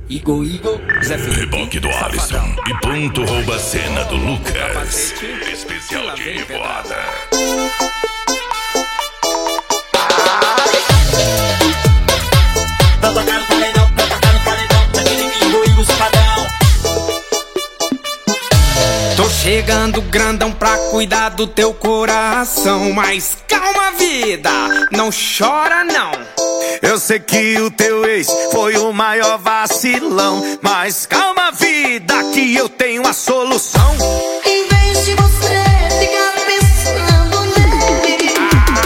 Igor, Zé Felipe, Reboque do Alisson e ponto rouba a cena do Lucas. Especial de revoada. Tá tocando paredão, daquele Igor Safadão. tô chegando grandão pra cuidar do teu coração. Mas calma, vida, não chora não. Eu sei que o teu ex foi o maior vacilão, mas calma, vida, que eu tenho a solução. Em vez de você ficar pensando nele,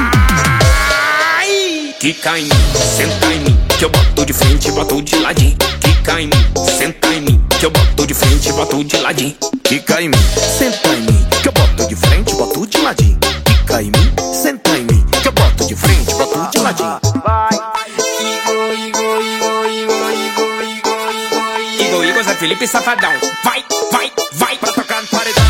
Ai! Quica em mim, senta em mim, que eu boto de frente e boto de ladinho. Quica em mim, senta em mim, que eu boto de frente e boto de ladinho. Quica em mim, senta em mim, que eu boto de frente, boto de ladinho. Quica em mim, senta em mim, que eu boto de frente, boto de ladinho. Igor, Zé Felipe Safadão. Vai, Pra tocar no paredão.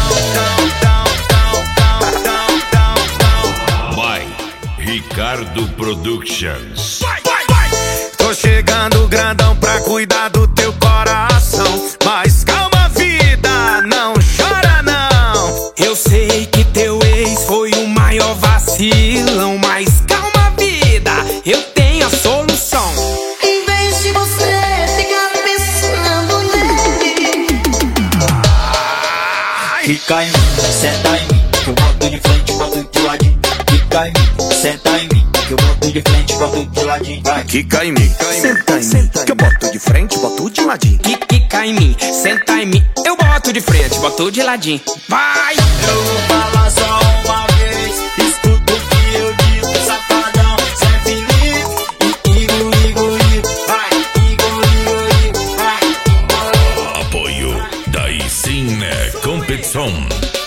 Vai, Ricardo Productions. Tô chegando grandão pra cuidar do teu coração, mas calma, vida, não chora não. eu sei que teu ex foi o maior vacilão. Mas calma, vida, eu tenho a solução. em vez de você ficar pensando nele, Fica em mim, senta em mim, que eu boto de frente, boto de ladinho. Fica em mim, senta em mim, que eu boto de frente, boto de ladinho. Vai. Quica em mim, senta em mim, que eu boto de frente, boto de ladinho. Quica em mim, senta em mim, eu boto de frente, boto de ladinho. Vai! Eu vou falar só uma vez, escuta o que eu digo, Safadão, Zé Felipe e Igor, vai, Igor, vai. Apoio, daí sim é competição.